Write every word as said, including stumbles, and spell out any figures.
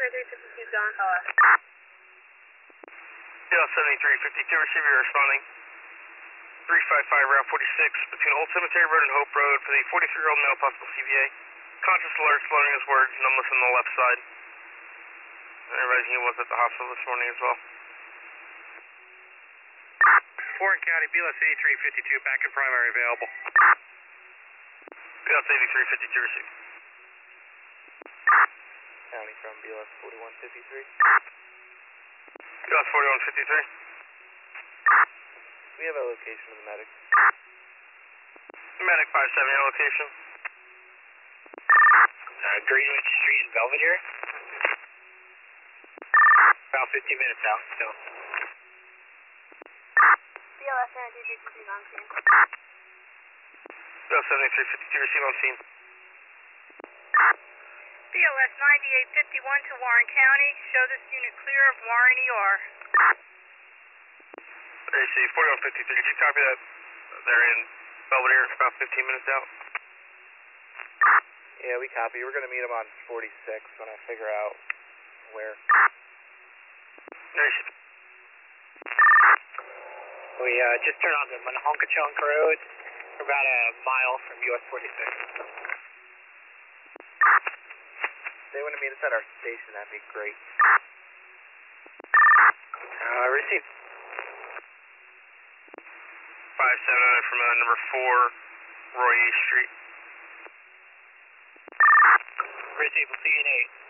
three fifty-two gone. Uh, yeah, seventy-three fifty-two, receiver responding. three five five Route forty-six between Old Cemetery Road and Hope Road for the forty-three-year-old male possible C V A. Conscious alert, slurring his words, numbness on the left side. And realizing he was at the hospital this morning as well. Warren County, B L S eighty-three fifty-two, back in primary available. B L S eighty-three fifty-two, received. County from B L S forty-one fifty-three. B L S forty-one fifty-three. We have a location of the medic. Medic five seven, your location. Uh, Greenwich Street in Belvedere. About fifteen minutes out, so. B L S seventy-three fifty-two on scene. B L S seventy-three fifty-two, receive on scene. B L S ninety-eight fifty-one to Warren County. Show this unit clear of Warren E R. Receive forty-one fifty-three, did you copy that? They're in Belvedere, about fifteen minutes out. Yeah, we copy. We're going to meet him on forty-six when I figure out where. Receive. We uh, just turned on the Manahonka-Chunk Road. We're about a mile from U S forty-six. They want to meet us at our station. That'd be great. Uh, received. five seven from uh, number four, Roy E. Street. Received. We'll see you in eight.